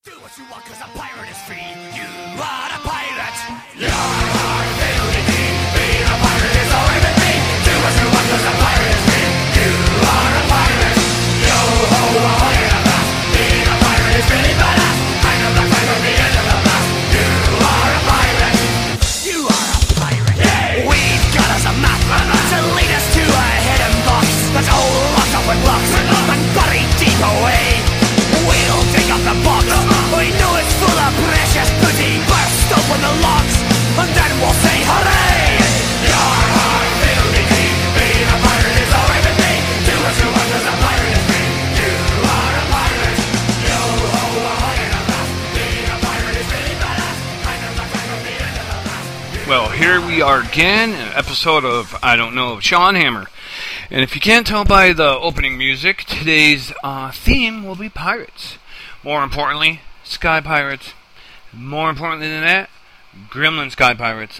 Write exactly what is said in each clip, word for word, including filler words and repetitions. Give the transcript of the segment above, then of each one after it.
Do what you want, cause a pirate is free. You are a pirate. You're our ability. Being a pirate is alright with me. Do what you want, cause a pirate is free. You are a pirate. Yo ho, ahoy in a blast. Being a pirate is really badass. I know the time of the end of the blast. You are a pirate. You are a pirate. Yay! We've got us a map to lead us to a hidden box that's all locked up with blocks and buried deep away. We'll dig up the box. We know it's full of precious booty. Burst open the locks, and then we'll say hooray! Your heart will be clean. Being a pirate is alright with me. Do what you want, cause a pirate is free. You are a pirate. Yo ho, ahoy in a blast. Being a pirate is really badass. I know the time of the end of the blast. Well, here we are again, an episode of I Don't Know of Sean Hammer. And if you can't tell by the opening music, today's uh, theme will be pirates. More importantly, Sky Pirates. More importantly than that, Gremlin Sky Pirates.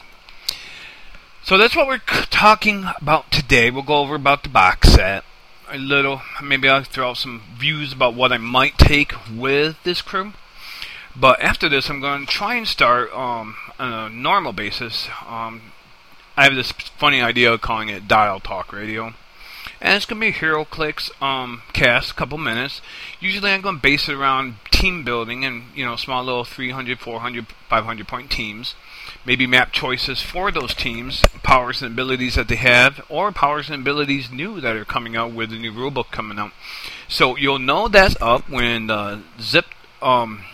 So that's what we're c- talking about today. We'll go over about the box set a little. Maybe I'll throw out some views about what I might take with this crew. But after this, I'm going to try and start um, on a normal basis. Um, I have this funny idea of calling it Dial Talk Radio. And it's going to be a Hero Clicks um, cast, a couple minutes. Usually I'm going to base it around team building and, you know, small little three hundred, four hundred, five hundred point teams. Maybe map choices for those teams, powers and abilities that they have, or powers and abilities new that are coming out with the new rulebook coming out. So you'll know that's up when the Zip um,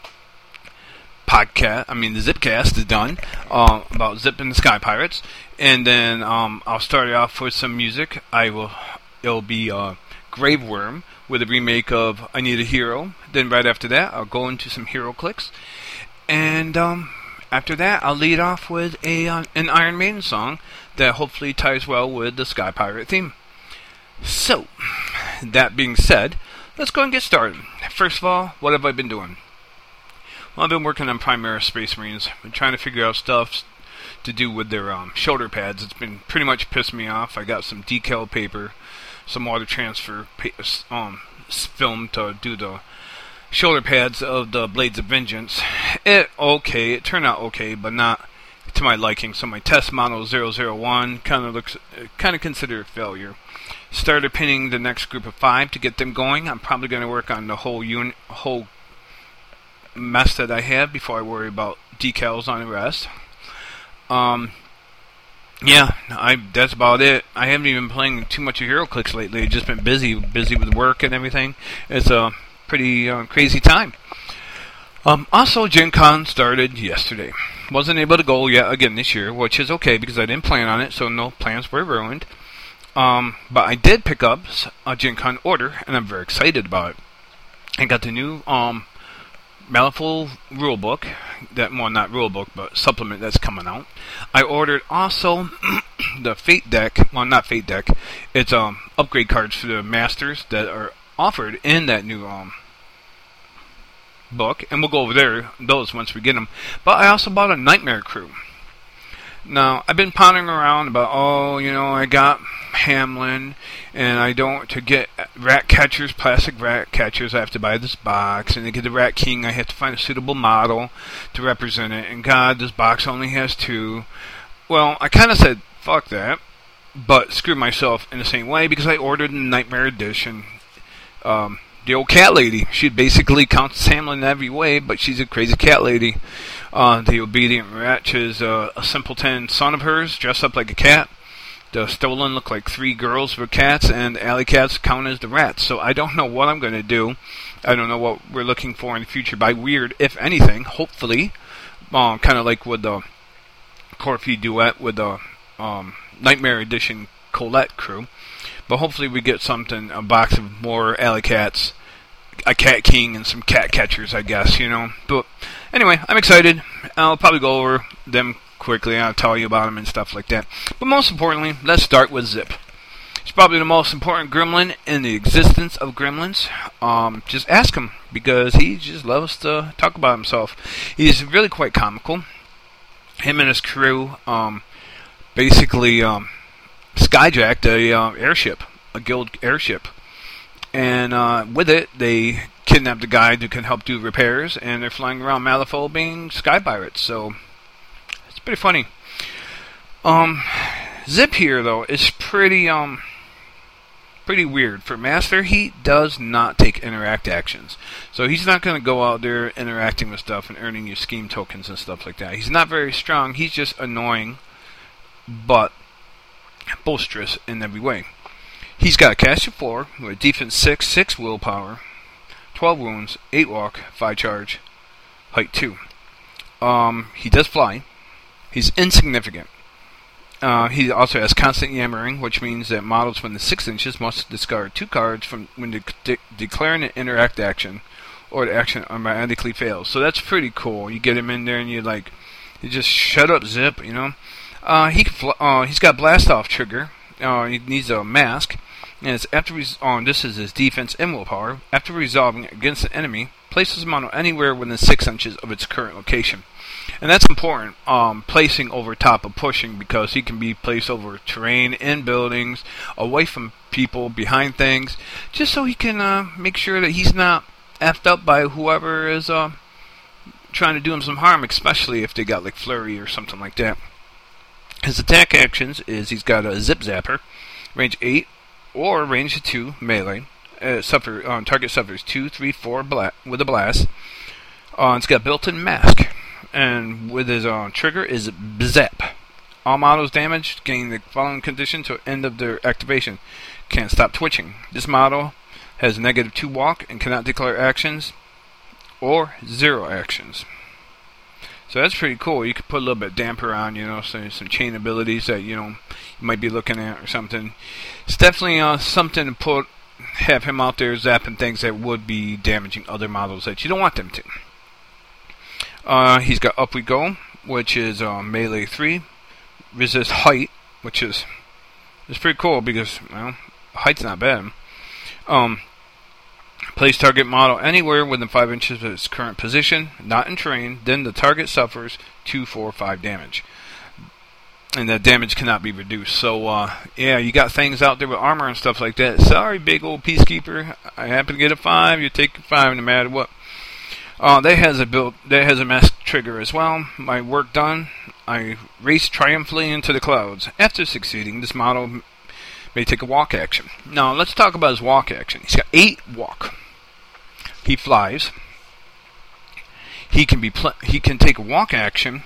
podcast, I mean the Zipcast is done, uh, about Zip and the Sky Pirates. And then um, I'll start it off with some music. I will. It'll be uh, Graveworm with a remake of I Need a Hero. Then right after that, I'll go into some Hero Clicks. And um, after that, I'll lead off with a uh, an Iron Maiden song that hopefully ties well with the Sky Pirate theme. So, that being said, let's go and get started. First of all, what have I been doing? Well, I've been working on Primaris Space Marines. I've been trying to figure out stuff to do with their um, shoulder pads. It's been pretty much pissed me off. I got some decal paper, some water transfer pa- um, film to do the shoulder pads of the Blades of Vengeance. It okay, it turned out okay, but not to my liking. So my test model zero zero one kind of looks, kind of considered a failure. Started pinning the next group of five to get them going. I'm probably going to work on the whole unit, whole mess that I have before I worry about decals on the rest. Um, yeah, I that's about it. I haven't even been playing too much of Hero Clicks lately. I've just been busy, busy with work and everything. It's a pretty uh, crazy time. Um, also, Gen Con started yesterday. Wasn't able to go yet again this year, which is okay because I didn't plan on it, so no plans were ruined. Um, but I did pick up a Gen Con order, and I'm very excited about it. I got the new um. Malifaux rulebook, that well not rulebook but supplement that's coming out. I ordered also the Fate deck, well not Fate deck, it's um upgrade cards for the masters that are offered in that new um book, and we'll go over there those once we get them. But I also bought a Nightmare Crew. Now I've been pondering around about oh you know I got Hamlin, and I don't, to get rat catchers, plastic rat catchers, I have to buy this box, and to get the Rat King I have to find a suitable model to represent it, and God, this box only has two. Well, I kind of said fuck that, but screwed myself in the same way, because I ordered the Nightmare Edition. Um, the old cat lady, she basically counts Hamlin in every way, but she's a crazy cat lady. Uh, the Obedient Wretch is uh, a simpleton son of hers, dressed up like a cat. The Stolen look like three girls with cats, and alley cats count as the rats. So I don't know what I'm going to do. I don't know what we're looking for in the future by weird, if anything, hopefully. Um, kind of like with the Corfi duet with the um, Nightmare Edition Colette crew. But hopefully we get something, a box of more alley cats, a cat king, and some cat catchers, I guess, you know. But anyway, I'm excited. I'll probably go over them quickly. I'll tell you about them and stuff like that. But most importantly, let's start with Zip. He's probably the most important gremlin in the existence of gremlins. Um, just ask him, because he just loves to talk about himself. He's really quite comical. Him and his crew um, basically um, skyjacked a uh, airship, a guild airship. And uh, with it, they kidnapped a guy who can help do repairs, and they're flying around Malifaux being sky pirates. So it's pretty funny. Um, Zip here though is pretty um pretty weird. For Master, he does not take interact actions, so he's not going to go out there interacting with stuff and earning you scheme tokens and stuff like that. He's not very strong. He's just annoying, but boisterous in every way. He's got a cast your floor with defense six, six willpower, twelve wounds, eight walk, five charge, height two. Um, he does fly. He's insignificant. Uh, he also has constant yammering, which means that models within six inches must discard two cards from when de- de- declaring an interact action, or the action automatically fails. So that's pretty cool. You get him in there and you like, you just shut up, Zip. You know. Uh, he can fl- uh, he's got blast off trigger. Uh, he needs a mask, and it's after res- oh, and this is his defense and willpower. After resolving against an enemy, places the model anywhere within six inches of its current location. And that's important, um, placing over top of pushing, because he can be placed over terrain, in buildings, away from people, behind things, just so he can uh, make sure that he's not effed up by whoever is uh, trying to do him some harm, especially if they got like flurry or something like that. His attack actions is he's got a Zip Zapper, range eight or range two melee. Uh, suffer uh, target suffers two, three, four bla- with a blast. Uh, it's got built-in mask. And with his uh, trigger is Zap. All models damaged gain the following condition to end of their activation. Can't stop twitching. This model has negative two walk and cannot declare actions or zero actions. So that's pretty cool. You could put a little bit damper on, you know, so some chain abilities that, you know, you might be looking at or something. It's definitely uh, something to put, have him out there zapping things that would be damaging other models that you don't want them to. Uh, he's got Up We Go, which is uh, melee three. Resist height, which is is pretty cool because, well, height's not bad. Um, place target model anywhere within five inches of its current position, not in terrain. Then the target suffers two, four, five damage, and that damage cannot be reduced. So, uh, yeah, you got things out there with armor and stuff like that. Sorry, big old Peacekeeper. I happen to get a five. You take a five no matter what. Uh, that has a build. That has a mask trigger as well. My work done. I race triumphantly into the clouds. After succeeding, this model may take a walk action. Now let's talk about his walk action. He's got eight walk. He flies. He can be. Pl- he can take a walk action.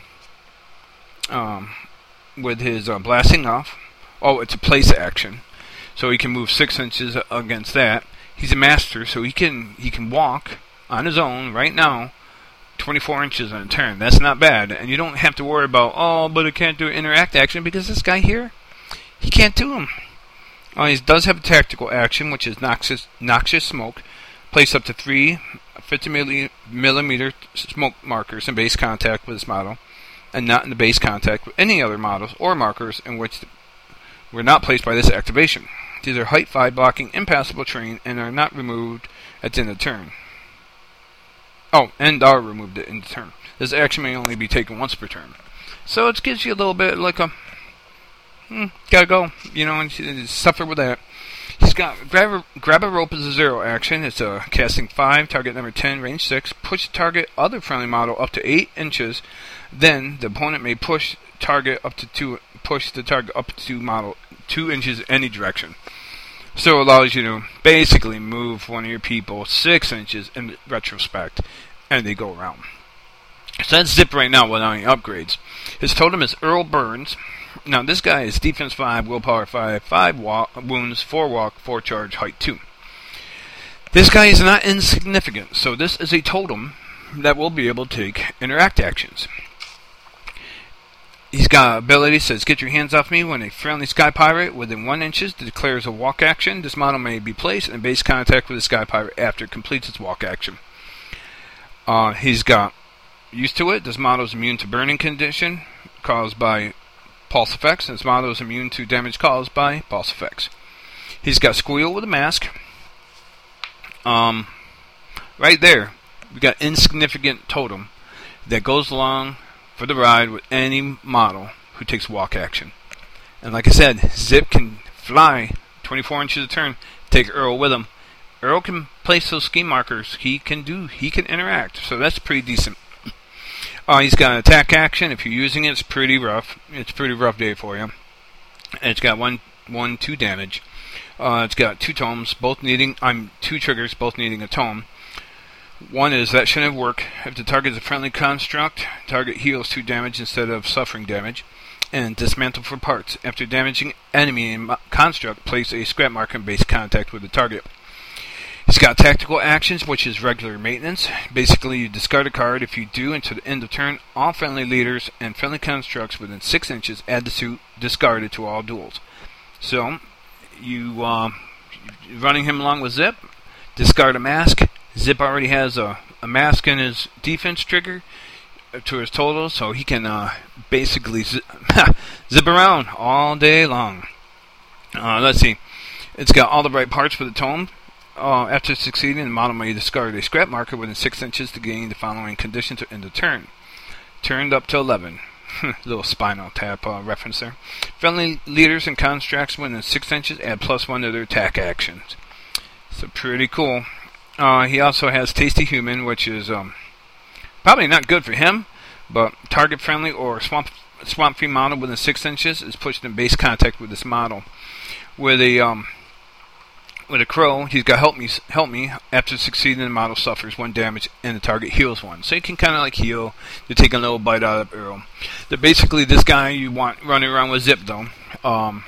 Um, with his uh, blasting off. Oh, it's a place action, so he can move six inches against that. He's a master, so he can he can walk on his own right now twenty-four inches on a turn. That's not bad, and you don't have to worry about, oh, but I can't do an interact action because this guy here, he can't do them. Uh, he does have a tactical action, which is noxious, noxious smoke. Place up to three fifty millimeter smoke markers in base contact with this model, and not in the base contact with any other models or markers in which were not placed by this activation. These are height five blocking impassable terrain and are not removed at the end of the turn. Oh, and are removed in the turn. This action may only be taken once per turn. So it gives you a little bit like a, hmm, gotta go, you know, and suffer with that. He's got grab a, grab a rope as a zero action. It's a casting five, target number ten, range six. Push the target other friendly model up to eight inches. Then the opponent may push target up to two, push the target up to two model two inches any direction. So it allows you to basically move one of your people six inches in retrospect, and they go around. So that's Zip right now without any upgrades. His totem is Earl Burns. Now this guy is defense five, willpower five, five walk, wounds, four walk, four charge, height two. This guy is not insignificant, so this is a totem that will be able to take interact actions. He's got ability says, get your hands off me when a friendly Sky Pirate within one inches declares a walk action. This model may be placed in base contact with the Sky Pirate after it completes its walk action. Uh, he's got used to it. This model is immune to burning condition caused by pulse effects. And this model is immune to damage caused by pulse effects. He's got Squeal with a mask. Um, right there, we got insignificant totem that goes along for the ride with any model who takes walk action. And like I said, Zip can fly twenty-four inches a turn, take Earl with him, Earl can place those ski markers. He can do. He can interact. So that's pretty decent. Uh, he's got an attack action. If you're using it, it's pretty rough. It's a pretty rough day for you. And it's got one, one, two damage. Uh, it's got two tomes, both needing. I'm um, two triggers, both needing a tome. One is that shouldn't work. If the target is a friendly construct, target heals two damage instead of suffering damage. And dismantle for parts. After damaging enemy and construct, place a scrap marker in base contact with the target. It's got tactical actions, which is regular maintenance. Basically, you discard a card. If you do, until the end of turn, all friendly leaders and friendly constructs within six inches add the suit discarded to all duels. So, you uh, running him along with Zip, discard a mask. Zip already has a, a mask in his defense trigger to his total, so he can uh, basically zip, zip around all day long. Uh, let's see. It's got all the right parts for the tome. Uh, after succeeding, the model may discard a scrap marker within six inches to gain the following condition to end the turn. Turned up to eleven. Little Spinal Tap uh, reference there. Friendly leaders and constructs within six inches add plus one to their attack actions. So pretty cool. Uh, he also has Tasty Human, which is um, probably not good for him, but target friendly or swamp swamp free model within six inches is pushed in base contact with this model. With a um, with a crow, he's got help me help me. After succeeding, the model suffers one damage and the target heals one. So you can kind of like heal. You're taking a little bite out of the arrow. They're basically this guy you want running around with Zip though. Um,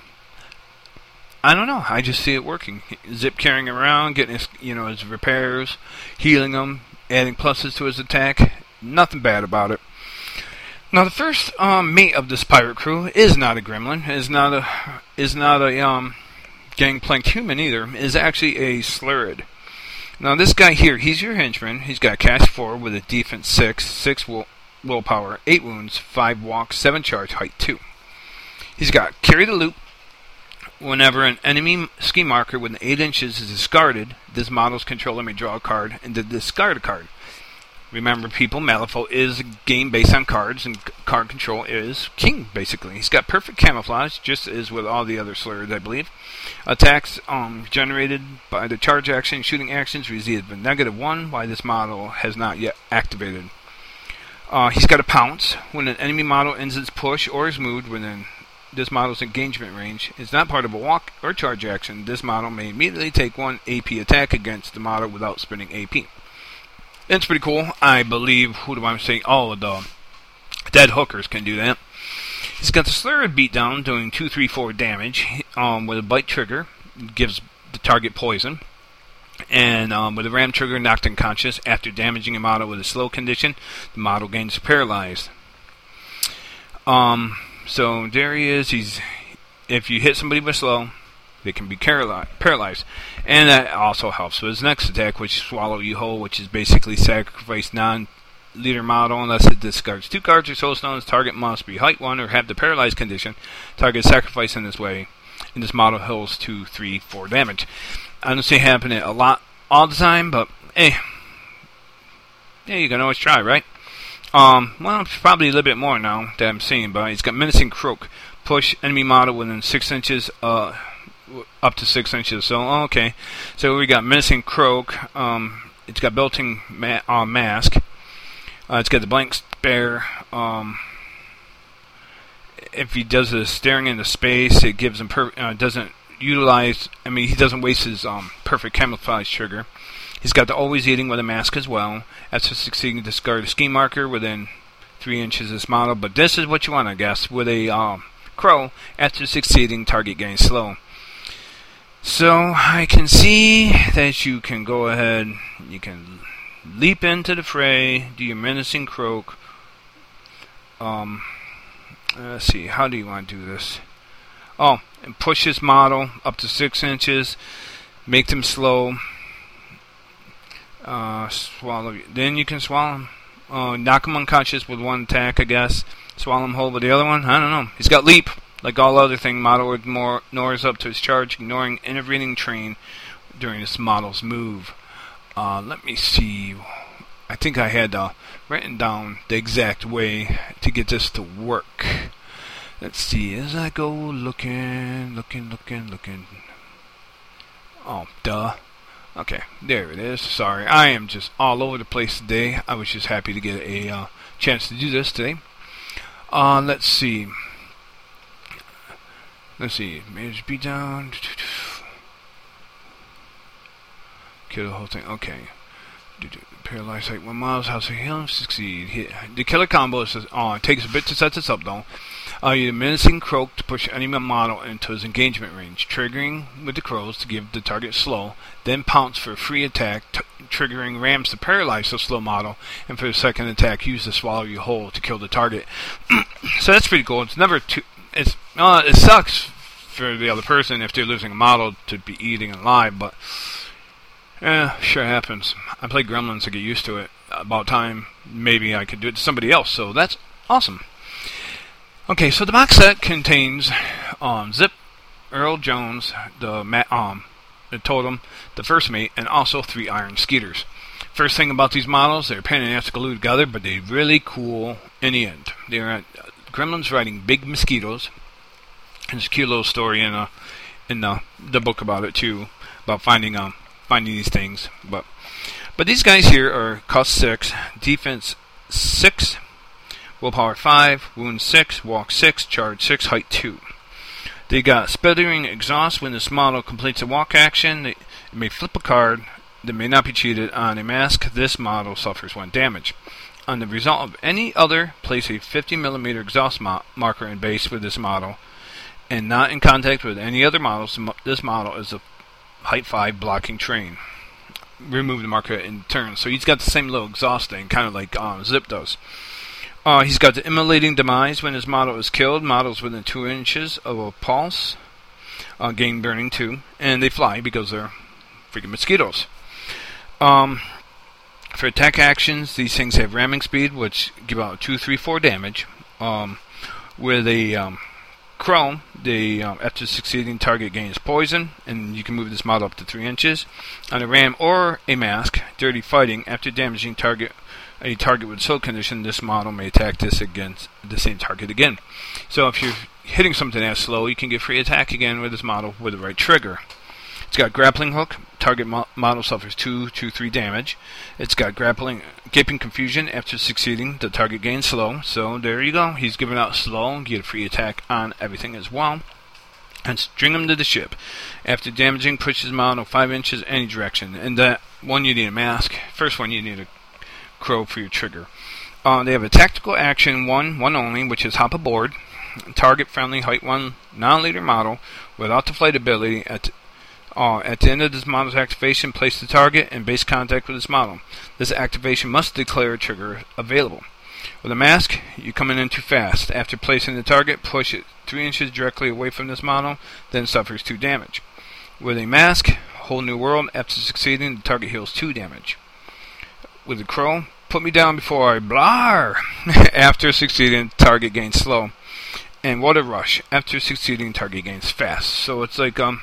I don't know. I just see it working. Zip carrying around, getting his, you know, his repairs, healing them, adding pluses to his attack. Nothing bad about it. Now the first um, mate of this pirate crew is not a gremlin. Is not a is not a um, gangplanked human either. Is actually a slurrid. Now this guy here, he's your henchman. He's got cash four with a defense six, six will, willpower, eight wounds, five walk, seven charge, height two. He's got carry the loop. Whenever an enemy ski marker within eight inches is discarded, this model's controller may draw a card and then discard a card. Remember, people, Malifaux is a game based on cards, and card control is king, basically. He's got perfect camouflage, just as with all the other slurs, I believe. Attacks um, generated by the charge action and shooting actions receive a negative one, while this model has not yet activated. Uh, he's got a pounce. When an enemy model ends its push or is moved within this model's engagement range, it's not part of a walk or charge action. This model may immediately take one A P attack against the model without spending A P. It's pretty cool. I believe, who do I say? Oh, the dead hookers can do that. He's got the Slurrid beatdown doing two, three, four damage um, with a bite trigger. Gives the target poison. And um, with a ram trigger, knocked unconscious. After damaging a model with a slow condition, the model gains paralyzed. Um, so there he is. He's if you hit somebody with slow, they can be paralyzed. And that also helps with his next attack, which is Swallow You Whole, which is basically sacrifice non-leader model unless it discards two cards or soul stones. Target must be height one or have the paralyzed condition. Target sacrifice in this way. And this model heals two, three, four damage. I don't see it happening a lot all the time, but hey, yeah, you can always try, right? Um, well, probably a little bit more now that I'm seeing, but he's got Menacing Croak. Push enemy model within six inches, uh, up to six inches. So, okay. So we got Menacing Croak. Um, it's got built-in ma uh, mask. Uh, it's got the blank spare. Um, if he does the staring into space, it gives him per uh, doesn't utilize. I mean, he doesn't waste his um, perfect camouflage trigger. He's got the always eating with a mask as well. After succeeding, discard a ski marker within three inches of this model. But this is what you want, I guess, with a um, crow. After succeeding, target gains slow. So I can see that you can go ahead. You can leap into the fray. Do your Menacing Croak. Um, let's see. How do you want to do this? Oh, and push this model up to six inches. Make them slow. Uh, swallow. Then you can swallow him. Uh, knock him unconscious with one attack, I guess. Swallow him whole with the other one. I don't know. He's got leap. Like all other thing, model ignores up to his charge, ignoring intervening train during this model's move. Uh, let me see. I think I had uh, written down the exact way to get this to work. Let's see. As I go looking, looking, looking, looking. Oh, duh. Okay, there it is. Sorry, I am just all over the place today. I was just happy to get a uh, chance to do this today. Uh, let's see. Let's see. Manage beat down. Kill the whole thing. Okay. Paralyzed like one miles. House of healing. Succeed. Hit. The killer combo is on. Takes a bit to set this up though. Uh, you menacing croak to push enemy model into his engagement range, triggering with the crows to give the target slow, then pounce for a free attack, t- triggering rams to paralyze the slow model, and for the second attack, use the swallow you whole to kill the target. So that's pretty cool. It's never too. It's uh, it sucks for the other person if they're losing a model to be eating alive, but eh, sure happens. I played Gremlins to get used to it. About time maybe I could do it to somebody else. So that's awesome. Okay, so the box set contains um, Zip, Earl Jones, the ma- um, the Totem, the First Mate, and also three Iron Skeeters. First thing about these models, they're a pain in the ass to glue together, but they're really cool in the end. They're uh, Gremlins riding big mosquitoes. There's a cute little story in uh, in the the book about it too, about finding um finding these things. But but these guys here are cost six, defense six. Willpower five, wound six, walk six, charge six, height two. They got Sputtering Exhaust. When this model completes a walk action, they may flip a card that may not be cheated on a mask. This model suffers one damage. On the result of any other, place a fifty millimeter exhaust mo- marker in base with this model, and not in contact with any other models. This model is a height five blocking terrain. Remove the marker in turn. So he's got the same little exhaust thing, kind of like uh, Zip does. Uh, he's got the Immolating Demise. When his model is killed, models within two inches of a pulse uh, gain burning two, and they fly because they're freaking mosquitoes. Um, for attack actions, these things have ramming speed, which give out two, three, four damage. Um, with a um, Crow, the um, after succeeding target gains poison, and you can move this model up to three inches. On a ram or a mask, Dirty Fighting, after damaging target. A target with slow condition, this model may attack this against the same target again. So if you're hitting something as slow, you can get free attack again with this model with the right trigger. It's got Grappling Hook. Target mo- model suffers two, two, three damage. It's got Grappling, Gaping Confusion. After succeeding, the target gains slow. So there you go. He's giving out slow. Get a free attack on everything as well. And string him to the ship. After damaging, push his model five inches any direction. And that one, you need a mask. First one, you need a Crow for your trigger. Uh, they have a tactical action, one, one only, which is hop aboard. Target friendly, height one, non-leader model without the flight ability. At uh, at the end of this model's activation, place the target in base contact with this model. This activation must declare a trigger available. With a mask, you come in too fast. After placing the target, push it three inches directly away from this model, then suffers two damage. With a mask, Whole New World. After succeeding, the target heals two damage. With a Crow, put me down before I blar. After succeeding, target gains slow. And Water Rush. After succeeding, target gains fast. So it's like, um,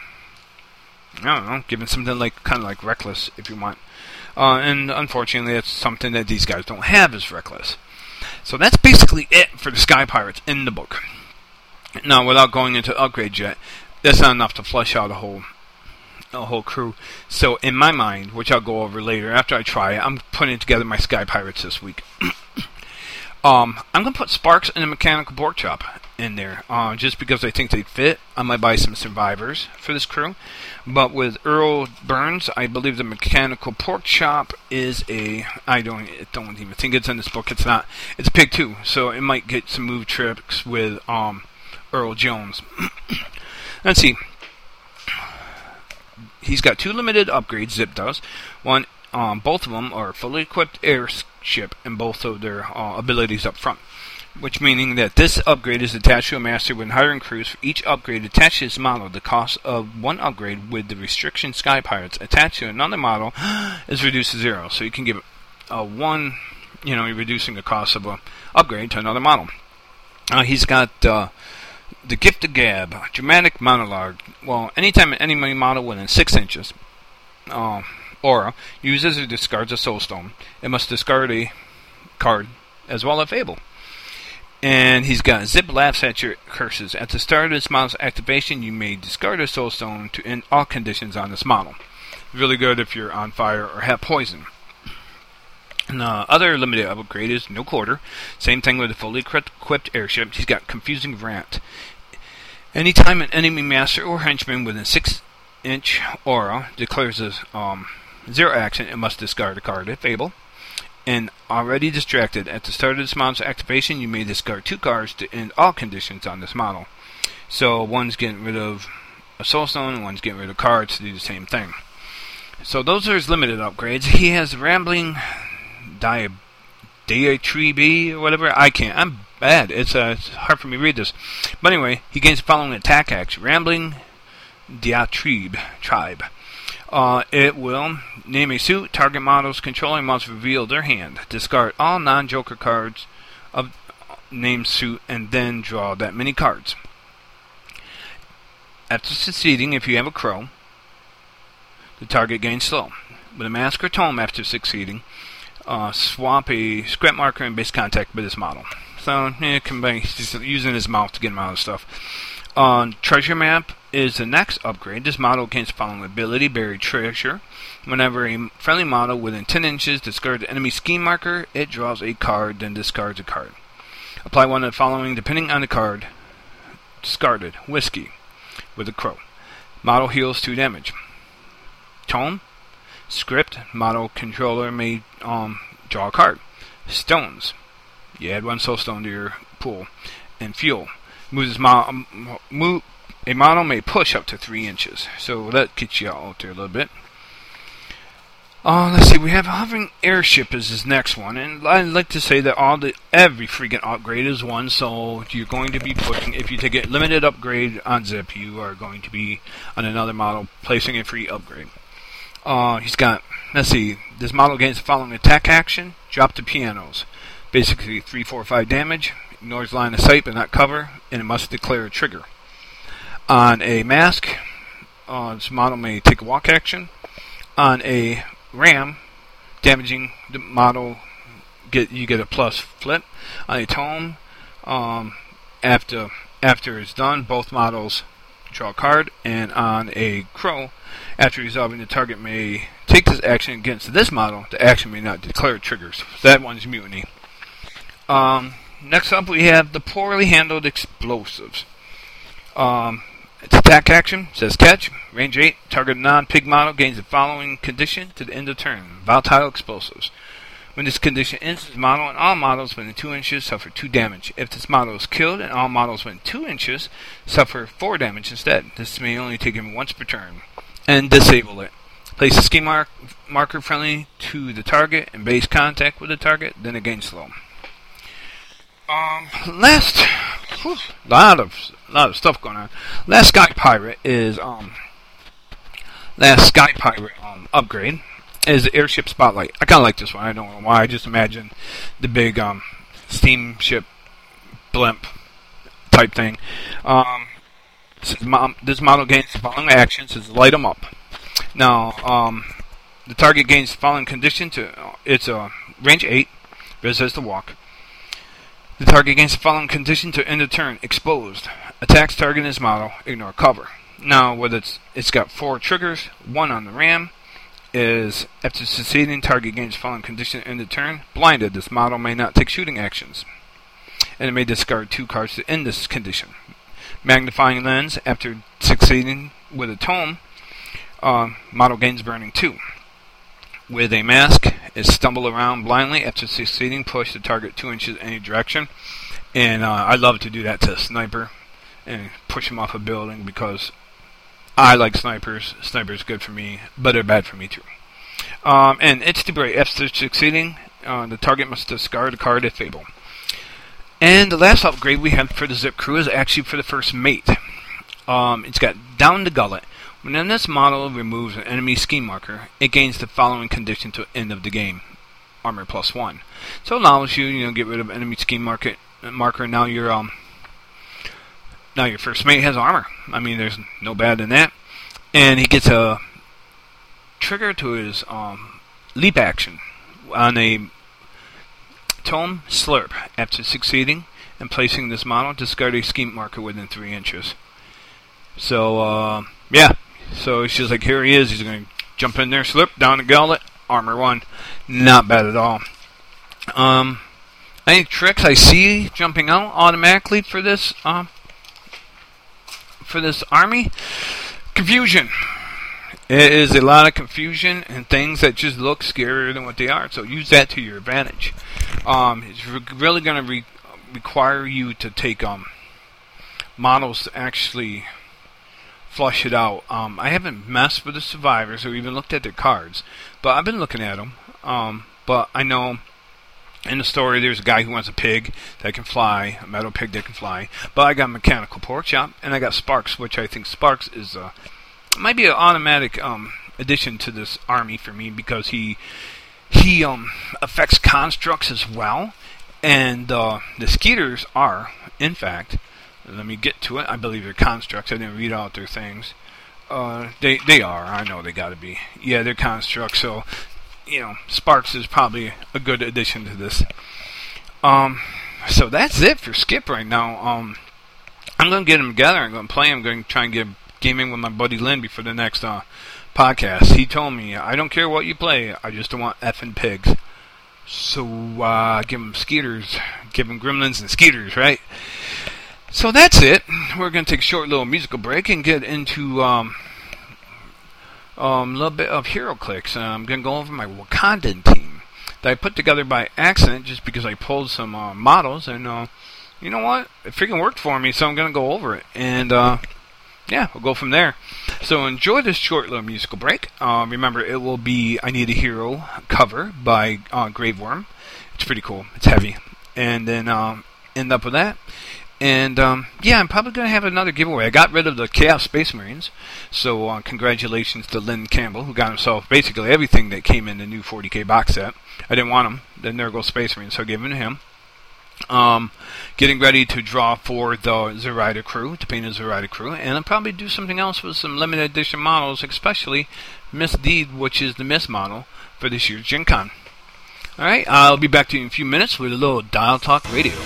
I don't know, giving something like, kind of like Reckless, if you want. Uh, and unfortunately, that's something that these guys don't have is Reckless. So that's basically it for the Sky Pirates in the book. Now, without going into upgrades yet, that's not enough to flesh out a whole a whole crew. So in my mind, which I'll go over later after I try it, I'm putting together my Sky Pirates this week. um, I'm going to put Sparks and a Mechanical Pork Chop in there, uh, just because I think they fit. I might buy some Survivors for this crew. But with Earl Burns, I believe the Mechanical Pork Chop is a, I don't, don't even think it's in this book. It's not. It's a pig too, so it might get some move tricks with um, Earl Jones. Let's see. He's got two limited upgrades, Zip does. One, um, both of them are fully equipped airship and both of their uh, abilities up front. Which meaning that this upgrade is attached to a master when hiring crews. For each upgrade attached to this model, the cost of one upgrade with the restriction Sky Pirates attached to another model is reduced to zero. So you can give a one, you know, you're reducing the cost of an upgrade to another model. Uh, he's got uh, the Gift of Gab, dramatic monologue. Well, anytime any model within six inches, uh, aura uses or discards a soul stone, it must discard a card as well if able. And he's got Zip laughs at your curses. At the start of this model's activation, you may discard a soul stone to end all conditions on this model. Really good if you're on fire or have poison. And uh, other limited upgrade is no quarter. Same thing with a fully equipped airship. He's got Confusing Rant. Anytime an enemy master or henchman within six inch aura declares a um, zero action, it must discard a card at Fable. And already distracted, at the start of this model's activation, you may discard two cards to end all conditions on this model. So one's getting rid of a soulstone, and one's getting rid of cards to do the same thing. So those are his limited upgrades. He has Rambling Dia Diatribe or whatever. I can't. I'm bad. It's, uh, it's hard for me to read this. But anyway, he gains the following attack action. Rambling Diatribe. Tribe. Uh, it will name a suit. Target model's controller must reveal their hand. Discard all non-joker cards of named suit and then draw that many cards. After succeeding, if you have a crow, the target gains slow. With a mask or tome after succeeding, uh, swap a scrap marker and base contact with this model. So, yeah, combine, he's just using his mouth to get him out of stuff. Uh, treasure Map is the next upgrade. This model gains the following ability: Buried Treasure. Whenever a friendly model within ten inches discards the enemy scheme marker, it draws a card, then discards a card. Apply one of the following depending on the card discarded. Whiskey with a crow. Model heals two damage. Tome. Script. Model controller may um, draw a card. Stones. You add one soul stone to your pool. And fuel. Moves mo- move, a model may push up to three inches. So that gets you out there a little bit. Uh, let's see, we have Hovering Airship as his next one, and I'd like to say that all the every freaking upgrade is one, so you're going to be putting, if you take a limited upgrade on Zip, you are going to be on another model placing a free upgrade. Uh, he's got, let's see, this model gains the following attack action: drop the pianos. Basically three, four, five damage, ignores line of sight but not cover, and it must declare a trigger. On a mask, uh, this model may take a walk action. On a ram, damaging the model, get you get a plus flip. On a tome, um, after after it's done, both models draw a card. And on a crow, after resolving, the target may take this action against this model. The action may not declare triggers. So that one's mutiny. Um, next up, we have the Poorly Handled Explosives. Um, Its attack action says catch, range eight, target non-pig model gains the following condition to the end of turn: volatile explosives. When this condition ends, this model and all models within two inches suffer two damage. If this model is killed and all models within two inches suffer four damage instead. This may only take him once per turn. And disable it. Place a scheme mark, marker friendly to the target and base contact with the target, then it gains slow. Um, last, whew, lot of lot of stuff going on. Last Sky Pirate is um, last Sky Pirate um upgrade is the Airship Spotlight. I kind of like this one. I don't know why. I just imagine the big um steamship blimp type thing. Um, this, mom, this model gains the following actions: is light them up. Now, um, the target gains the following condition to uh, it's a uh, range eight, resist the walk. The target gains the following condition to end the turn: exposed. Attacks target in this model, ignore cover. Now, whether it's it's got four triggers, one on the ram is after succeeding, target gains the following condition to end the turn: blinded. This model may not take shooting actions, and it may discard two cards to end this condition. Magnifying lens, after succeeding with a tome, uh, model gains burning two. With a mask, is stumble around blindly. After succeeding, push the target two inches any direction. And uh, I love to do that to a sniper and push him off a building because I like snipers. Snipers good for me, but they're bad for me too. Um, and it's to break. After succeeding, uh, the target must discard a card at Fable. And the last upgrade we have for the Zip crew is actually for the first mate. Um, it's got Down the Gullet. When this model removes an enemy scheme marker, it gains the following condition to end of the game: armor plus one. So it allows you, you know, get rid of enemy scheme market marker. Now your um, now your first mate has armor. I mean, there's no bad in that. And he gets a trigger to his um, leap action on a tome slurp. After succeeding and placing this model, discard a scheme marker within three inches. So uh, yeah. So it's just like, here he is, he's going to Jump in there, slip down the gullet, armor one. Not bad at all. Um, any tricks I see jumping out automatically for this um, for this army? Confusion. It is a lot of confusion and things that just look scarier than what they are. So use that to your advantage. Um, it's re- really going to re- require you to take um, models to actually flush it out. Um, I haven't messed with the survivors or even looked at their cards, but I've been looking at them. Um, but I know in the story there's a guy who wants a pig that can fly, a metal pig that can fly. But I got mechanical pork chop, and I got Sparks, which I think Sparks is uh, might be an automatic um, addition to this army for me because he he um, affects constructs as well, and uh, the Skeeters are, in fact, let me get to it. I believe they're constructs. I didn't read out their things. Uh, they they are. I know they got to be. Yeah, they're constructs. So, you know, Sparks is probably a good addition to this. Um, so that's it for Skip right now. Um, I'm gonna get them together. I'm gonna play. I'm going to try and get gaming with my buddy Lynn before the next uh, podcast. He told me, I don't care what you play. I just don't want effing pigs. So uh, give them Skeeters, give them Gremlins and Skeeters, right? So that's it. We're going to take a short little musical break and get into um, um, a little bit of HeroClix. Uh, I'm going to go over my Wakandan team that I put together by accident just because I pulled some uh, models. And uh, you know what? It freaking worked for me, so I'm going to go over it. And uh, yeah, we'll go from there. So enjoy this short little musical break. Uh, remember, it will be I Need a Hero cover by uh, Graveworm. It's pretty cool. It's heavy. And then uh, end up with that. And, um, yeah, I'm probably going to have another giveaway. I got rid of the Chaos Space Marines, so uh, congratulations to Lynn Campbell, who got himself basically everything that came in the new forty K box set. I didn't want them. Then there goes Space Marines, so I gave them to him. Um, getting ready to draw for the Zoraida crew, to paint a Zoraida crew, and I'll probably do something else with some limited edition models, especially Miss Deed, which is the Miss model for this year's Gen Con. Alright, I'll be back to you in a few minutes with a little Dial Talk Radio.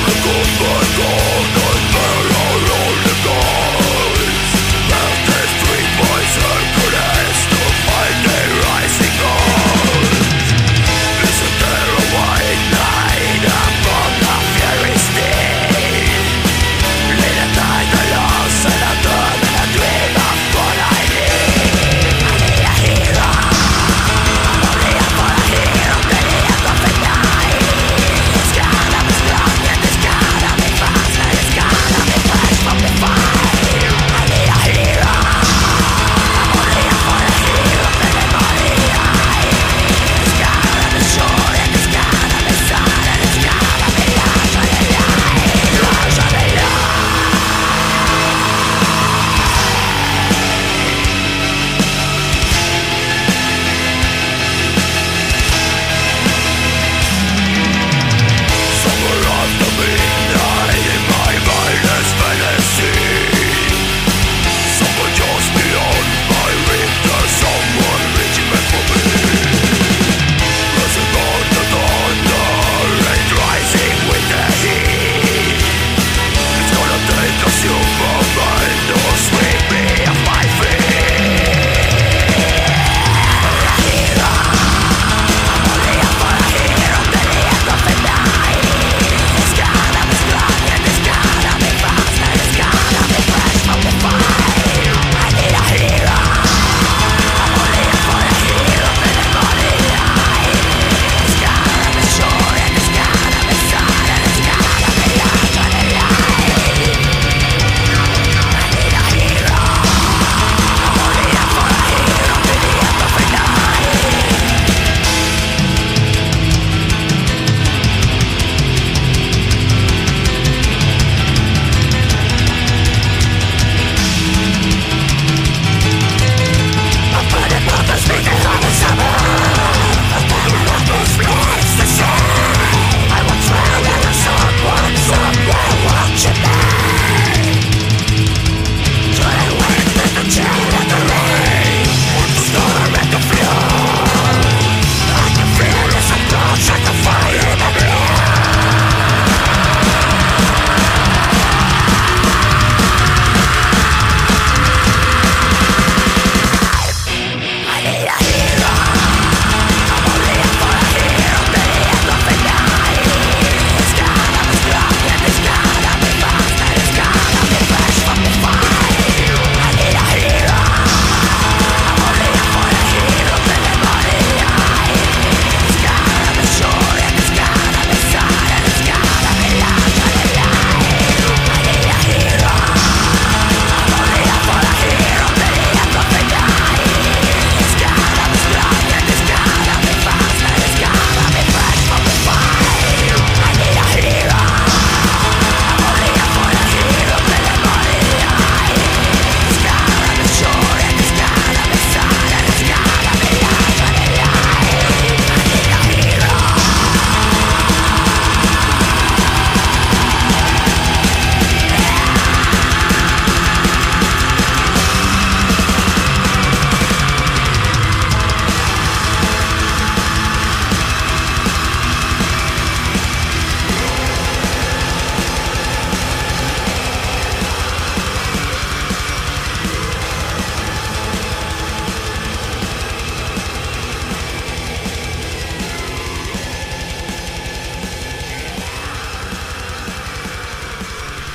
Destroy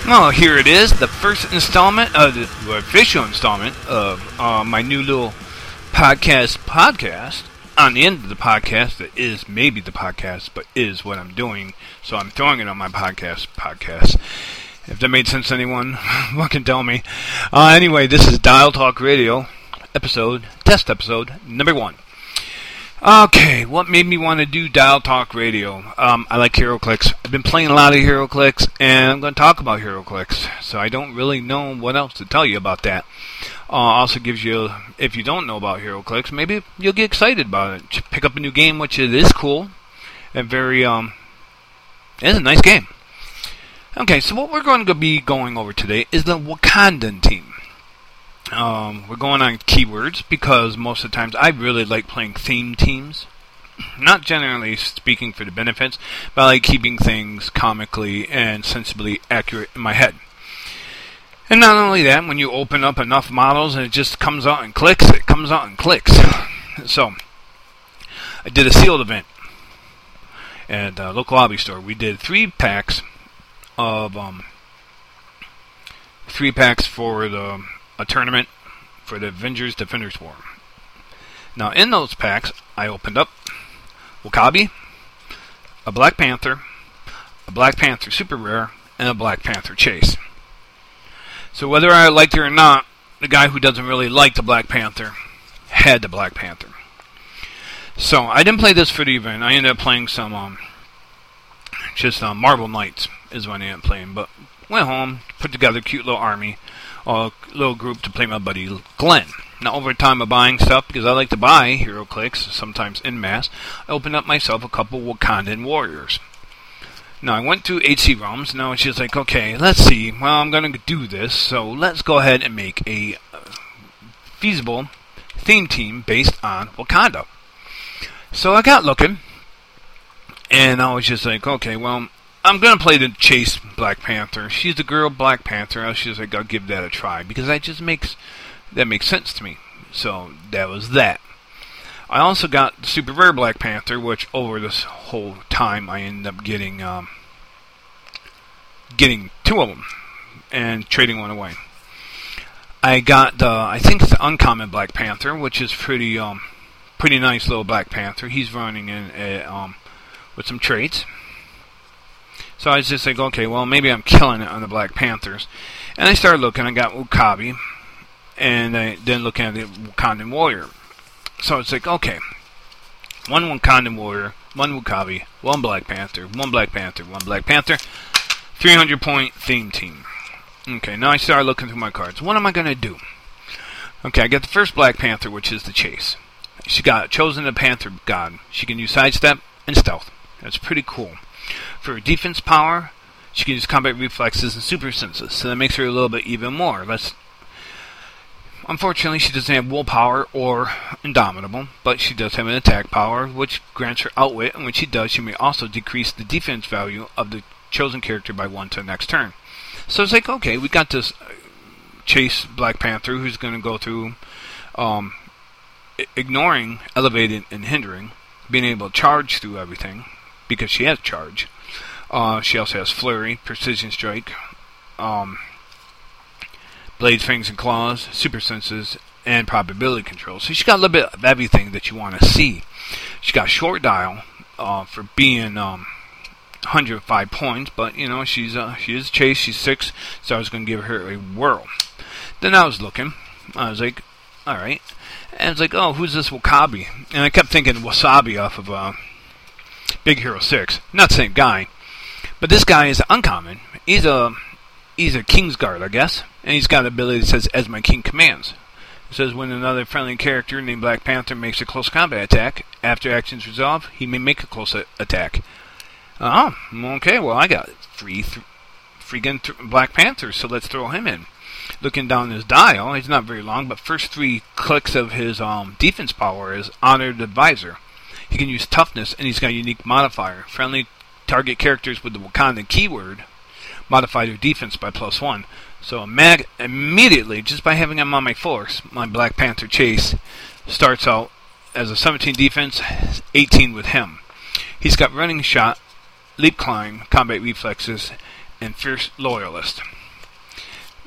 Well, here it is, the first installment, of the well, official installment of uh, my new little podcast podcast. On the end of the podcast, that is maybe the podcast, but is what I'm doing, so I'm throwing it on my podcast podcast. If that made sense to anyone, fucking tell me. Uh, anyway, this is Dial Talk Radio, episode, test episode, number one. Okay, what made me want to do Dial Talk Radio? Um, I like HeroClix. I've been playing a lot of HeroClix, and I'm going to talk about HeroClix. So I don't really know what else to tell you about that. Uh, also gives you, if you don't know about HeroClix, maybe you'll get excited about it. Pick up a new game, which it is cool, and very, um, it's a nice game. Okay, so what we're going to be going over today is the Wakandan team. Um, we're going on keywords because most of the times I really like playing theme teams. Not generally speaking for the benefits, but I like keeping things comically and sensibly accurate in my head. And not only that, when you open up enough models and it just comes out and clicks, it comes out and clicks. So, I did a sealed event at a local hobby store. We did three packs of, um, three packs for the a tournament for the Avengers Defenders War. Now, in those packs, I opened up W'Kabi, a Black Panther, a Black Panther Super Rare, and a Black Panther Chase. So whether I liked it or not, the guy who doesn't really like the Black Panther had the Black Panther. So I didn't play this for the event. I ended up playing some, um, just um, Marvel Knights is what I ended up playing. But went home, put together a cute little army, a little group to play my buddy Glenn. Now, over time of buying stuff, because I like to buy HeroClix, sometimes en masse, I opened up myself a couple Wakandan warriors. Now, I went to H C Realms. Now it's just like, okay, let's see. Well, I'm going to do this, so let's go ahead and make a uh, feasible theme team based on Wakanda. So I got looking, and I was just like, okay, well, I'm going to play the Chase Black Panther. She's the girl Black Panther. I was just like, I'll give that a try, because that just makes, that makes sense to me. So that was that. I also got the Super Rare Black Panther, which over this whole time I ended up getting, um, getting two of them, and trading one away. I got the, I think it's the Uncommon Black Panther, which is pretty, um, pretty nice little Black Panther. He's running in, a, um, with some traits. So I was just like, okay, well, maybe I'm killing it on the Black Panthers. And I started looking. I got W'Kabi, and I then looking at the Wakandan Warrior. So it's like, okay, one Wakandan Warrior, one W'Kabi, one Black Panther, one Black Panther, one Black Panther, three hundred point theme team. Okay, now I started looking through my cards. What am I going to do? Okay, I got the first Black Panther, which is the Chase. She got chosen the Panther God. She can use sidestep and stealth. That's pretty cool. For her defense power, she can use combat reflexes and super senses, so that makes her a little bit even more. That's, unfortunately, she doesn't have willpower or indomitable, but she does have an attack power, which grants her outwit, and when she does, she may also decrease the defense value of the chosen character by one to the next turn. So it's like, okay, we got this Chase Black Panther who's going to go through um, ignoring, elevating, and hindering, being able to charge through everything, because she has charge. Uh, she also has Flurry, Precision Strike, um, Blades, Fangs, and Claws, Super Senses, and Probability Control. So she's got a little bit of everything that you want to see. She's got Short Dial uh, for being um, one hundred five points, but, you know, she's uh, she is Chase, she's six, so I was going to give her a whirl. Then I was looking. I was like, alright. And I was like, oh, who's this W'Kabi? And I kept thinking Wasabi off of uh, Big Hero six. Not the same guy. But this guy is uncommon. He's a he's a Kingsguard, I guess. And he's got an ability that says, as my king commands. It says, when another friendly character named Black Panther makes a close combat attack, after actions resolve, he may make a close a- attack. Oh, okay, well, I got free th- freaking th- Black Panther, so let's throw him in. Looking down his dial, he's not very long, but first three clicks of his um, defense power is Honored Advisor. He can use Toughness, and he's got a unique modifier. Friendly target characters with the Wakandan keyword modify their defense by plus one. So mag- immediately, just by having him on my force, my Black Panther Chase starts out as a seventeen defense, eighteen with him. He's got Running Shot, Leap Climb, Combat Reflexes, and Fierce Loyalist.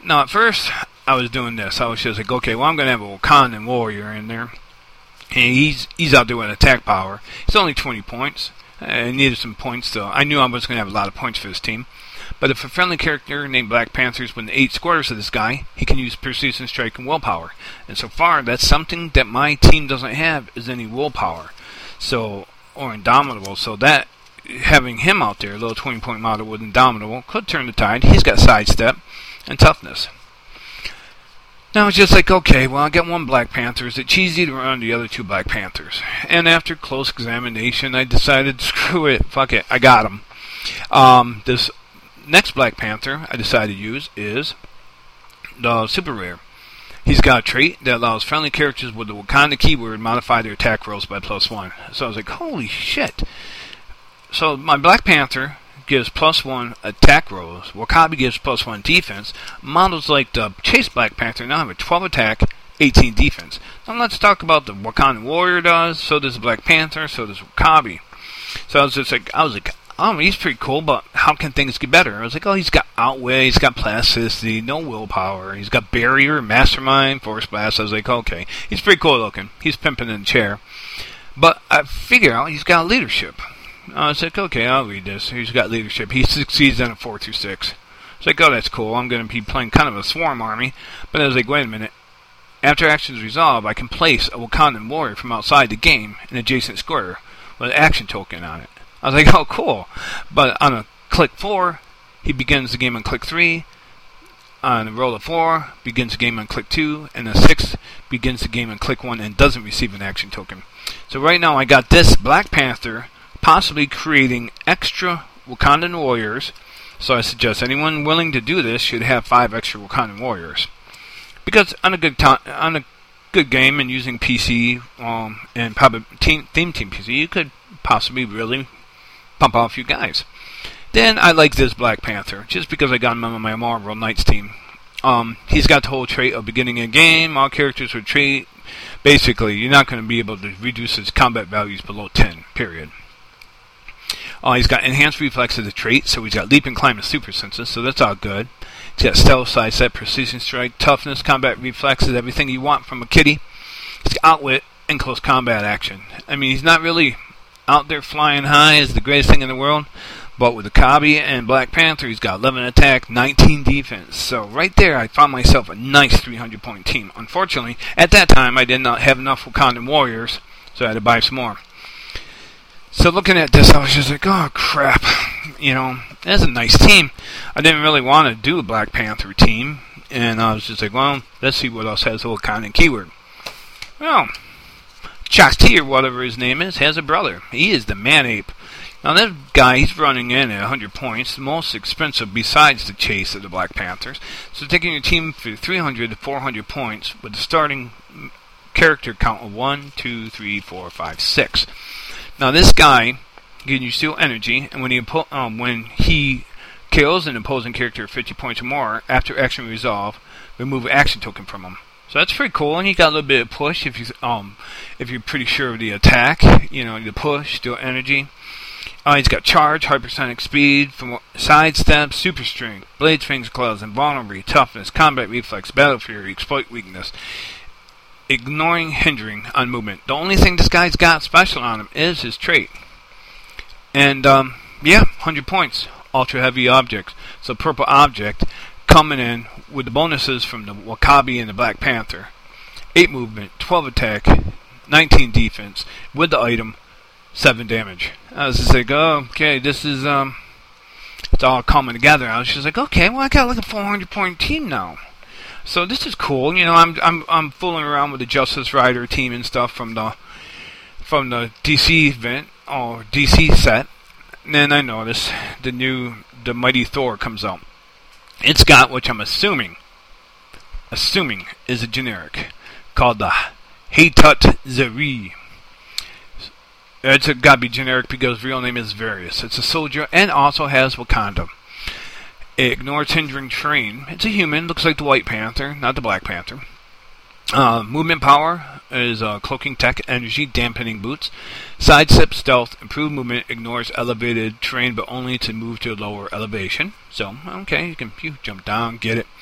Now, at first, I was doing this. I was just like, okay, well, I'm going to have a Wakandan warrior in there. And he's he's out there with attack power. It's only twenty points. I needed some points, though. I knew I was going to have a lot of points for this team. But if a friendly character named Black Panthers within eight squares of this guy, he can use Persistent Strike and Willpower. And so far, that's something that my team doesn't have, is any Willpower. So, or Indomitable. So that, having him out there, a little twenty-point model with Indomitable, could turn the tide. He's got Sidestep and Toughness. Now it's just like, okay, well, I got one Black Panther. Is it cheesy to run the other two Black Panthers? And after close examination, I decided, screw it, fuck it, I got him. Um, this next Black Panther I decided to use is the Super Rare. He's got a trait that allows friendly characters with the Wakanda keyword modify their attack rolls by plus one. So I was like, holy shit. So my Black Panther gives plus one attack rolls. Wakabi gives plus one defense. Models like the Chase Black Panther now have a twelve attack, eighteen defense. Now let's talk about the Wakandan Warrior does. So does the Black Panther. So does Wakabi. So I was just like, I was like, oh, he's pretty cool, but how can things get better? I was like, oh, he's got Outweigh, he's got Plasticity, no Willpower, he's got Barrier, Mastermind, Force Blast. I was like, okay, he's pretty cool looking. He's pimping in the chair. But I figure out he's got Leadership. I was like, okay, I'll read this. He's got Leadership. He succeeds in a four through six. It's like, oh, that's cool. I'm going to be playing kind of a swarm army. But I was like, wait a minute. After actions resolve, I can place a Wakandan warrior from outside the game in adjacent square with an action token on it. I was like, oh, cool. But on a click four, he begins the game on click three. On a roll of four, begins the game on click two. And a six begins the game on click one and doesn't receive an action token. So right now I got this Black Panther possibly creating extra Wakandan warriors. So I suggest anyone willing to do this should have five extra Wakandan warriors. Because on a good time, on a good game and using P C um, and probably team, theme team P C, you could possibly really pump out a few guys. Then I like this Black Panther just because I got him on my Marvel Knights team. Um, he's got the whole trait of beginning a game. All characters with trait. Basically, you're not going to be able to reduce his combat values below ten. Period. Uh, he's got enhanced reflex as a trait, so he's got leap and climb and super senses, so that's all good. He's got stealth, sidestep, precision strike, toughness, combat reflexes, everything you want from a kitty. He's got outwit and close combat action. I mean, he's not really out there flying high as the greatest thing in the world, but with the Wakabi and Black Panther, he's got eleven attack, nineteen defense. So right there, I found myself a nice three hundred point team. Unfortunately, at that time, I did not have enough Wakandan warriors, so I had to buy some more. So looking at this, I was just like, oh, crap. You know, that's a nice team. I didn't really want to do a Black Panther team. And I was just like, well, let's see what else has a Wakandan keyword. Well, Chakti, or whatever his name is, has a brother. He is the Man-Ape. Now, this guy, he's running in at one hundred points, the most expensive besides the Chase of the Black Panthers. So taking your team for three hundred to four hundred points with a starting character count of one, two, three, four, five, six. Now this guy can use Steel Energy, and when he um, when he kills an opposing character fifty points or more, after action resolve, remove an action token from him. So that's pretty cool, and he got a little bit of push if you um if you're pretty sure of the attack, you know, the push, Steel Energy. Uh, he's got charge, hypersonic speed, from sidestep, super strength, blades, fangs, claws, invulnerability, toughness, combat reflex, battle fury, exploit weakness. Ignoring hindering on movement. The only thing this guy's got special on him is his trait. And, um, yeah, one hundred points. Ultra heavy objects. So purple object coming in with the bonuses from the Wakabi and the Black Panther. eight movement, twelve attack, nineteen defense. With the item, seven damage. I was just like, oh, okay, this is, um, it's all coming together. I was just like, okay, well, I got like a four hundred point team now. So this is cool, you know. I'm I'm I'm fooling around with the Justice Rider team and stuff from the from the D C event or D C set. And then I notice the new the Mighty Thor comes out. It's got, which I'm assuming assuming is a generic called the Haytut Zeri. It's got to be generic because his real name is Various. It's a soldier and also has Wakanda. It ignores hindering terrain. It's a human. Looks like the White Panther, not the Black Panther. Uh, movement power is uh, cloaking tech, energy, dampening boots. Sidestep, stealth, improved movement, ignores elevated terrain, but only to move to a lower elevation. So, okay, you can you jump down, get it.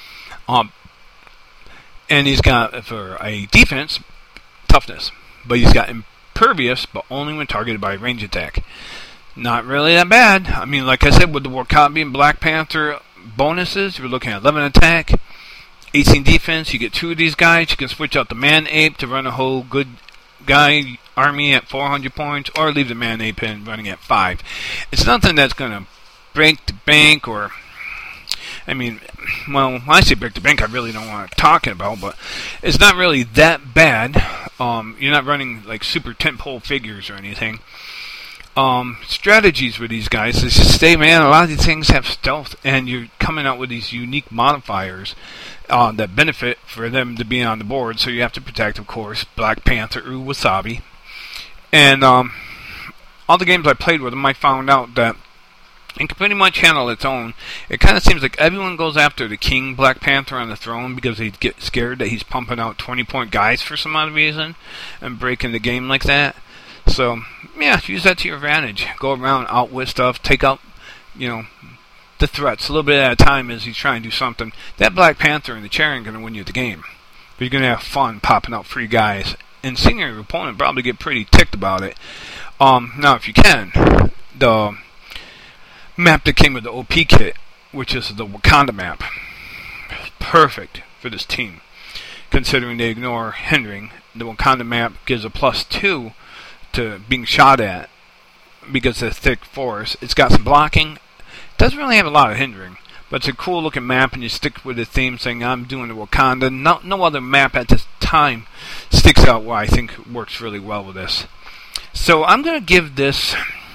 Um, and he's got, for a defense, toughness. But he's got impervious, but only when targeted by a range attack. Not really that bad. I mean, like I said, with the Wakabi and Black Panther bonuses, you're looking at eleven attack, eighteen defense. You get two of these guys. You can switch out the Man-Ape to run a whole good guy army at four hundred points, or leave the Man-Ape in running at five. It's nothing that's going to break the bank, or, I mean, well, when I say break the bank, I really don't want to talk about, but it's not really that bad. Um, you're not running like super tentpole figures or anything. Um, strategies with these guys is just stay, man. A lot of these things have stealth, and you're coming out with these unique modifiers uh, that benefit for them to be on the board. So you have to protect, of course, Black Panther or Wasabi. And um, all the games I played with them, I found out that it can pretty much handle its own. It kind of seems like everyone goes after the King Black Panther on the throne because they get scared that he's pumping out twenty-point guys for some odd reason and breaking the game like that. So, yeah, use that to your advantage. Go around, outwit stuff, take out, you know, the threats a little bit at a time as he's trying to do something. That Black Panther in the chair ain't going to win you the game. But you're going to have fun popping out free guys. And seeing your opponent probably get pretty ticked about it. Um, now, if you can, the map that came with the O P kit, which is the Wakanda map, perfect for this team. Considering they ignore hindering, the Wakanda map gives a plus two to being shot at because of the thick forest. It's got some blocking. Doesn't really have a lot of hindering, but it's a cool looking map, and you stick with the theme saying I'm doing the Wakanda. No, no other map at this time sticks out where I think works really well with this. So I'm going to give this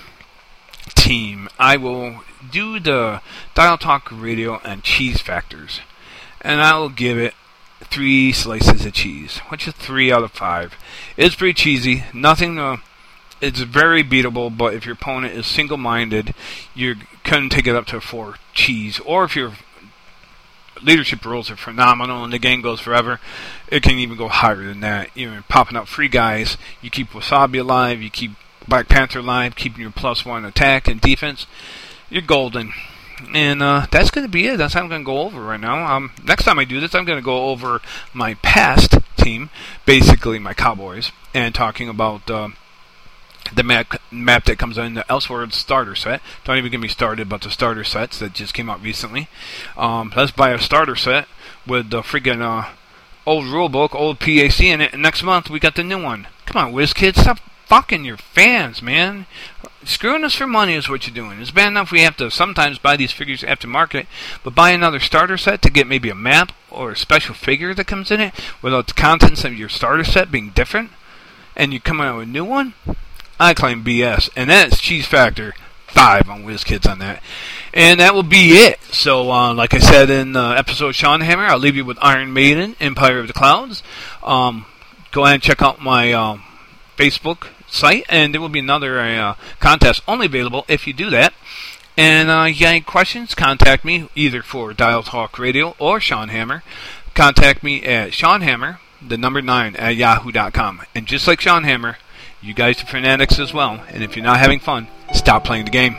team, I will do the Dial Talk Radio and cheese factors, and I will give it three slices of cheese, which is three out of five. It's pretty cheesy. Nothing to, it's very beatable, but if your opponent is single-minded, you couldn't take it up to four cheese. Or if your leadership rules are phenomenal and the game goes forever, it can even go higher than that. You're popping out free guys. You keep Wasabi alive. You keep Black Panther alive, keeping your plus one attack and defense. You're golden. And uh, that's going to be it. That's what I'm going to go over right now. Um, next time I do this, I'm going to go over my past team, basically my Cowboys, and talking about uh, the map, map that comes in the Elseworlds starter set. Don't even get me started about the starter sets that just came out recently. Um, let's buy a starter set with the freaking uh, old rulebook, old P A C in it, and next month we got the new one. Come on, WizKids, stop fucking your fans, man. Screwing us for money is what you're doing. It's bad enough we have to sometimes buy these figures after market, but buy another starter set to get maybe a map or a special figure that comes in it without the contents of your starter set being different, and you come out with a new one? I claim B S, and that's cheese factor five on WizKids on that. And that will be it. So, uh, like I said in uh, episode Sean Hammer, I'll leave you with Iron Maiden, Empire of the Clouds. Um, go ahead and check out my uh, Facebook site, and there will be another uh, contest only available if you do that. And uh, you got any questions, contact me either for Dial Talk Radio or Sean Hammer. Contact me at Sean Hammer, the number nine, at yahoo dot com. And just like Sean Hammer, you guys are fanatics as well, and if you're not having fun, stop playing the game.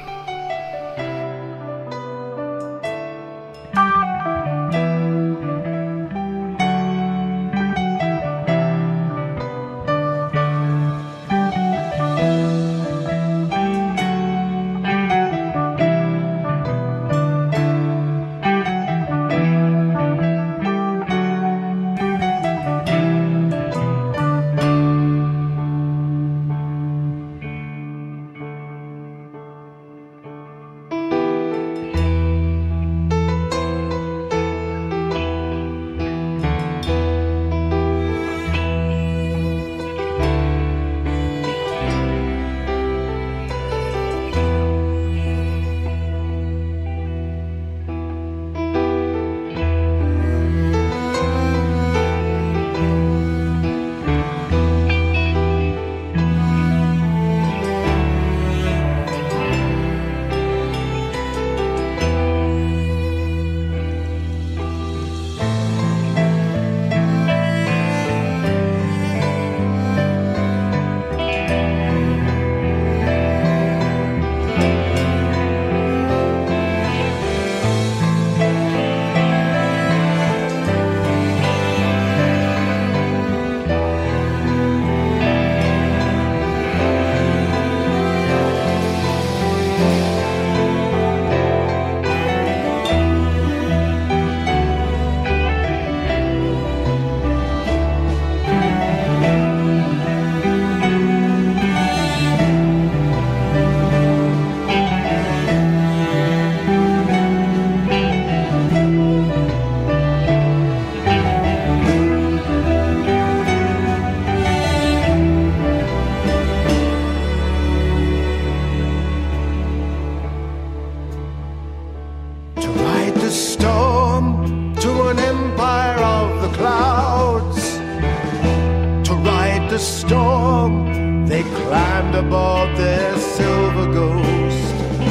aboard their silver ghost.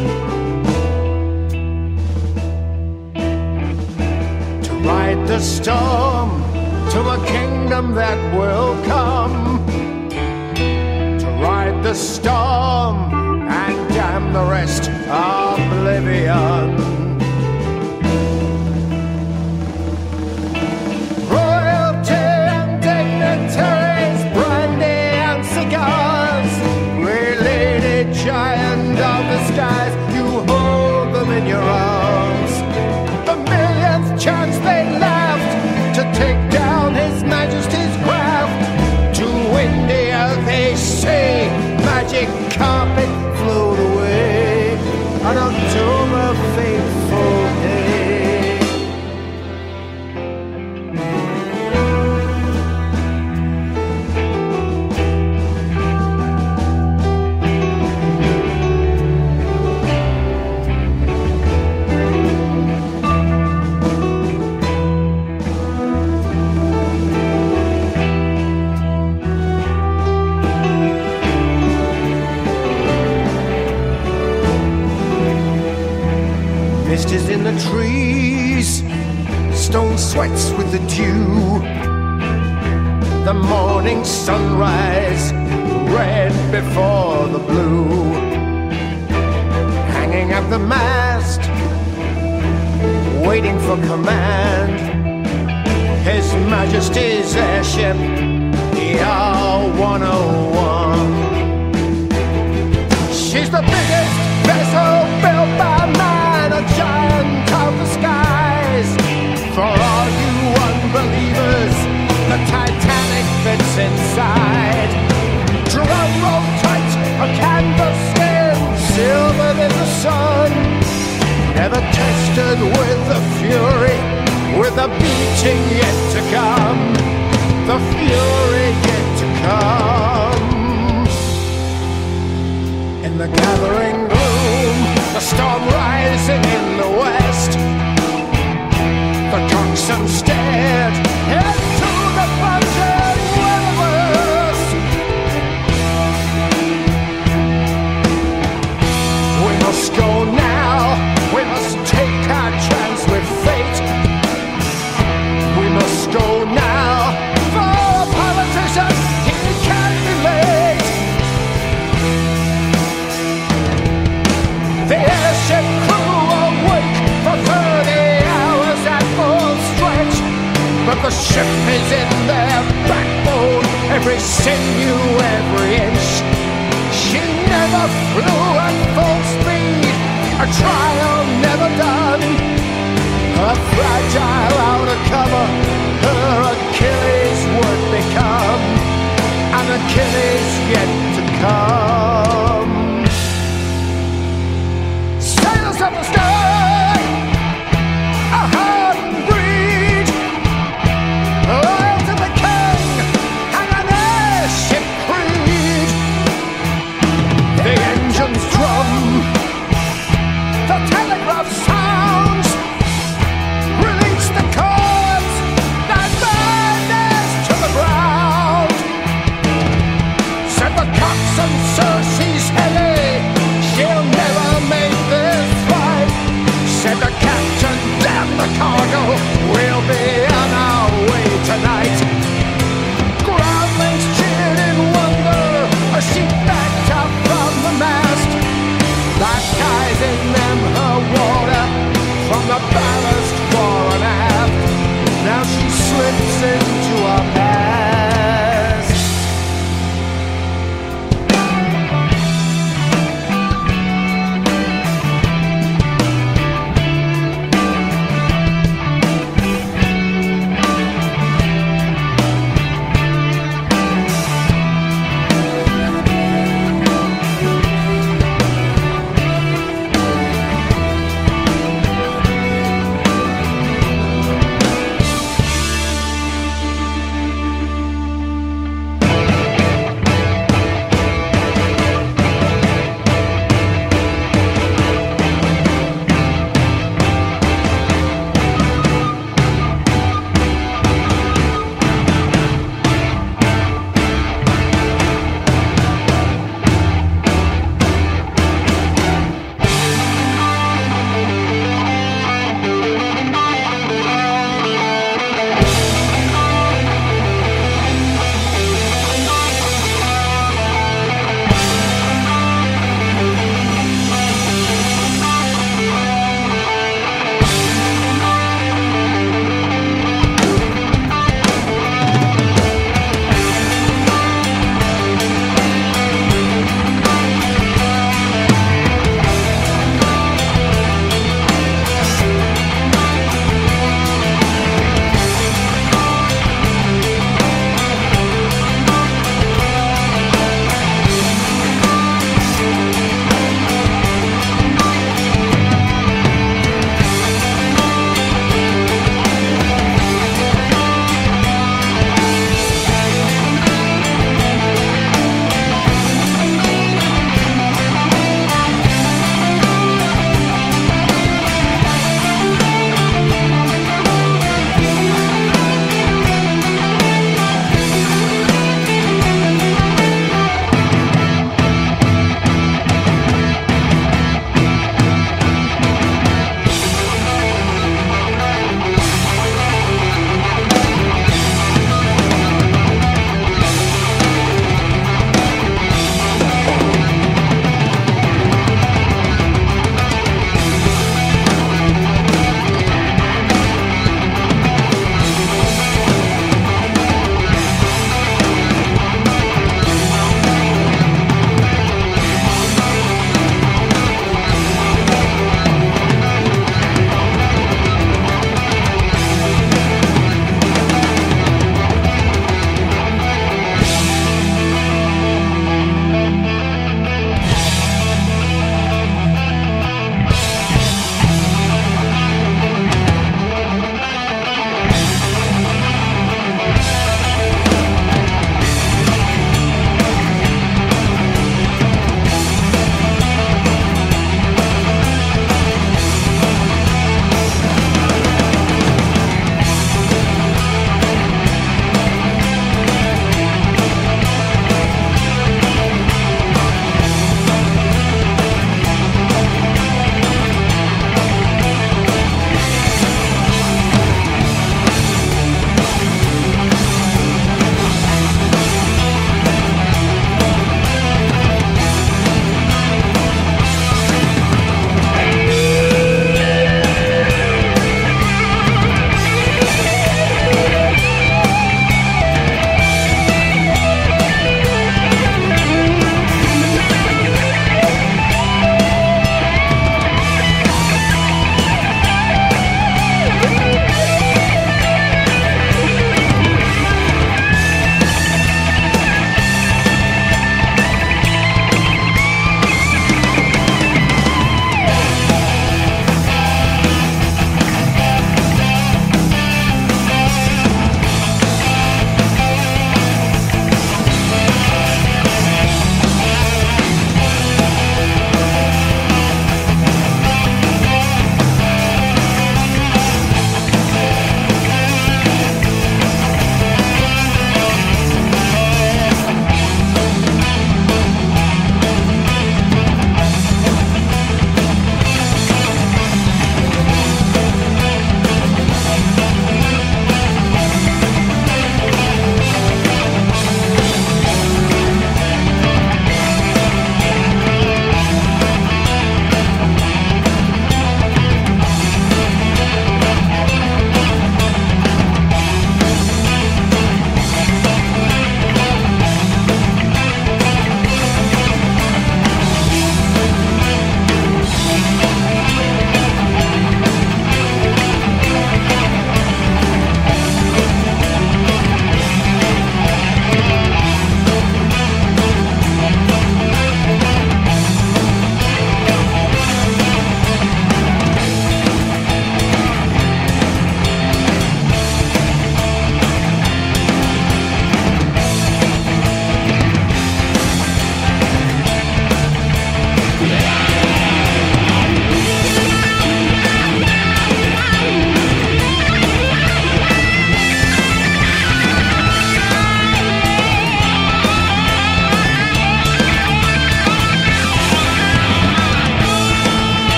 To ride the storm to a kingdom that will come. To ride the storm and damn the rest oblivion. Royalty and dignitaries, brandy and cigars, related giant of the skies, you hold them in your arms. The millionth chance they left to take down His Majesty's craft. To India they say, magic carpet float away, an October fateful day. Mist is in the trees, stone sweats with the dew. The morning sunrise, red before the blue. Hanging at the mast, waiting for command. His Majesty's airship, E R one oh one. She's the biggest vessel built by man, a giant of the skies. For all you unbelievers, the Titanic fits inside. Drum roll tight, a canvas skin, silvered in the sun. Never tested with the fury, with the beating yet to come. The fury yet to come. In the gathering gloom, the storm rising in the west. The coxswain stared into the buzzing weatherverse. We must go now, we must take our chance with fate. We must go now, for a politician, he can't be late. The airship crew awake for thirty hours at full stretch, but the ship is in their backbone, every sinew, every inch. She never flew at full speed, a trial never done. A fragile outer cover, her Achilles would become, an Achilles yet to come. Sailors of the sky, a hardened breed, loyal to the king and an airship creed. The engines drum, the telegraph sounds, release the cords that burn.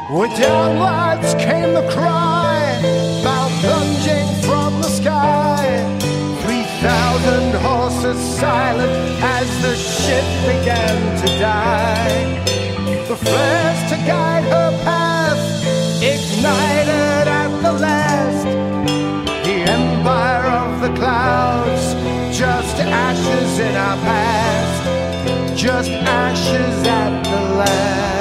With downwards came the cry, bound plunging from the sky. Three thousand horses silent as the ship began to die. The flares to guide her path ignited at the last. The empire of the clouds, just ashes in our past, just ashes at the last.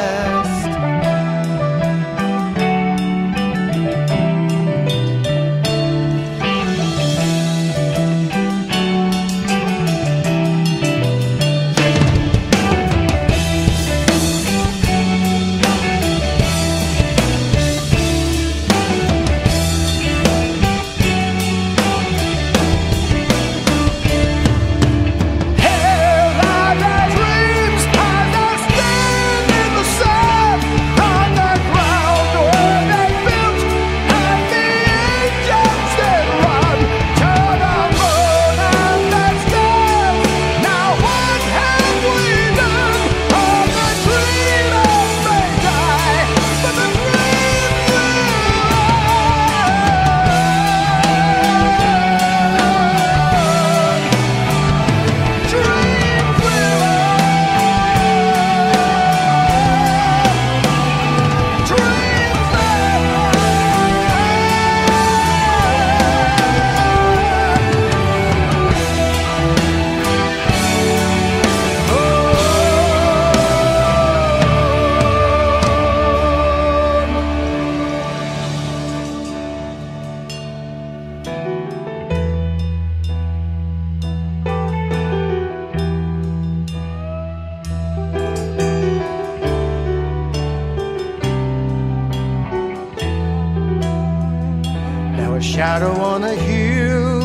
A shadow on a hill,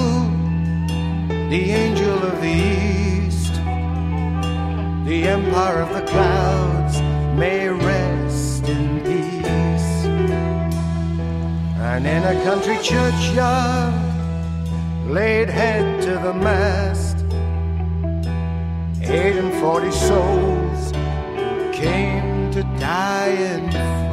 the angel of the east, the empire of the clouds may rest in peace. And in a country churchyard, laid head to the mast, eight and forty souls came to die in